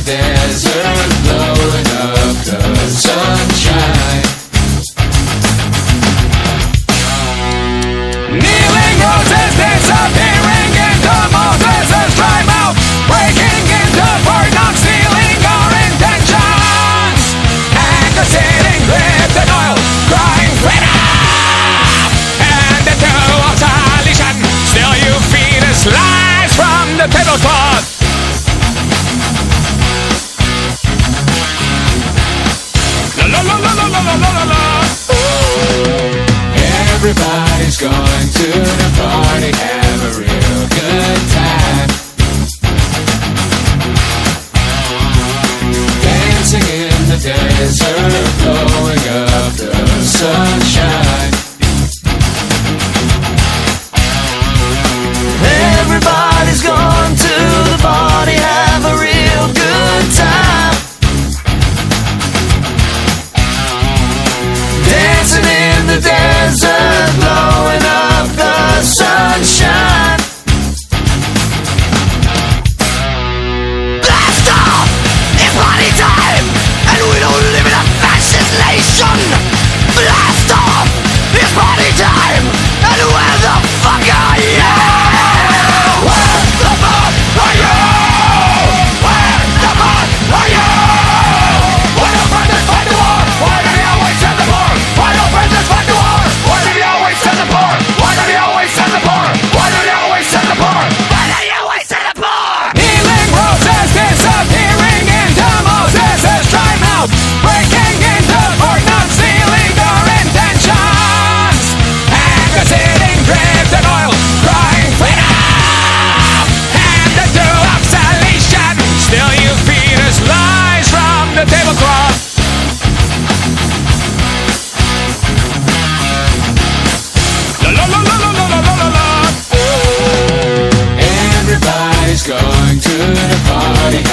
desert, blowing up the sunshine. Kneeling roses disappearing into Moses' dry mouth, breaking into Fort Knox, stealing our intentions. Anchor sitting gripped in oil, crying freedom. And the two of salvation, still you feed us lies from the tablecloth. La la la la la la la la la. Everybody's going to the party, have a real good time. Dancing in the desert, blowing up the sunshine. Everybody's going to the party, have a real good time. Dancing in the desert, blowing up the sunshine. Blast off! It's party time! And we don't live in a fascist nation! Blast off! It's party time! And where the fuck are you? Where the fuck are you? Where the fuck are you? Why don't brothers fight the war? Why do they always send the poor? Why don't brothers fight the war? Why do they always send the poor? Why do they always send the poor? Why do they always send the poor? Why do they always send the poor? Healing roses disappearing into Moses' dry mouth, breaking into Fort Knox, stealing our intentions. Anchor sitting dripped in oil, crying freedom. And the two of salvation, still you feed us lies from the tablecloth. La la la la la la la la la. Everybody's going to the party,